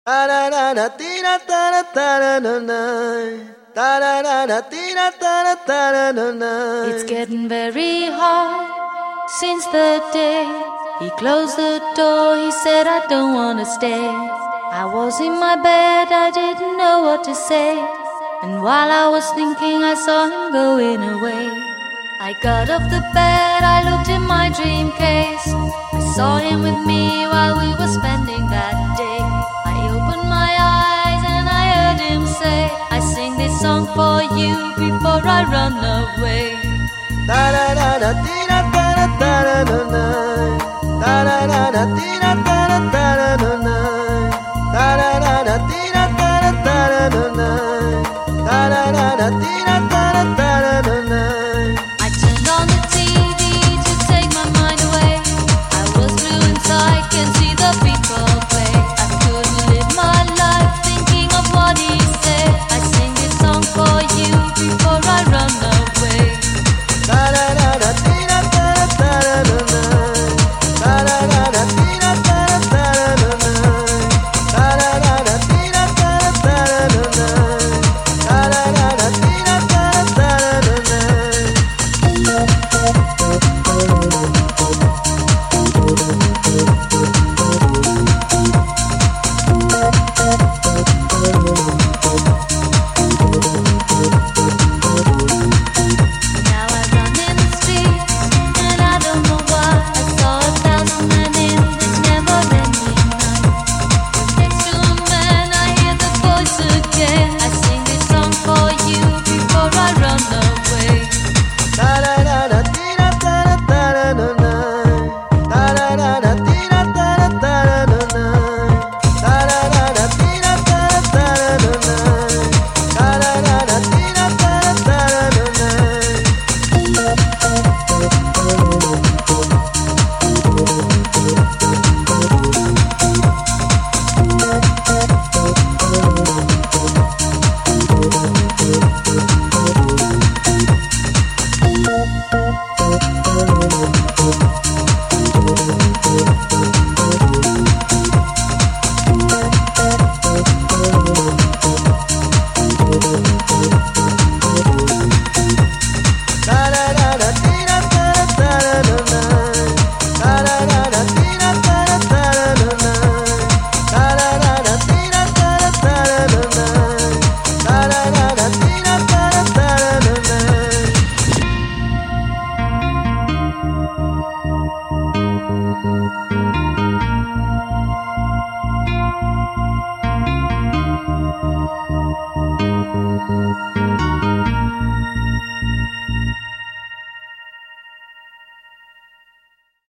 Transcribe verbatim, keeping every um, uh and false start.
It's getting very hard since the day he closed the door. He said, I don't wanna stay. I was in my bed, I didn't know what to say. And while I was thinking, I saw him going away. I got off the bed, I looked in my dream case. I saw him with me while we were spending that day. I opened my eyes and I heard him say, I sing this song for you before I run away. I turned on the T V to take my mind away. I was blue inside, can see the people play. I couldn't live my life thinking of what he said. I sing this song for you before I run away. Now I run in the street and I don't know why. I saw a thousand men in this never-ending night. Next to a man I hear the voice again. I sing this song for you before I run away. Thank you.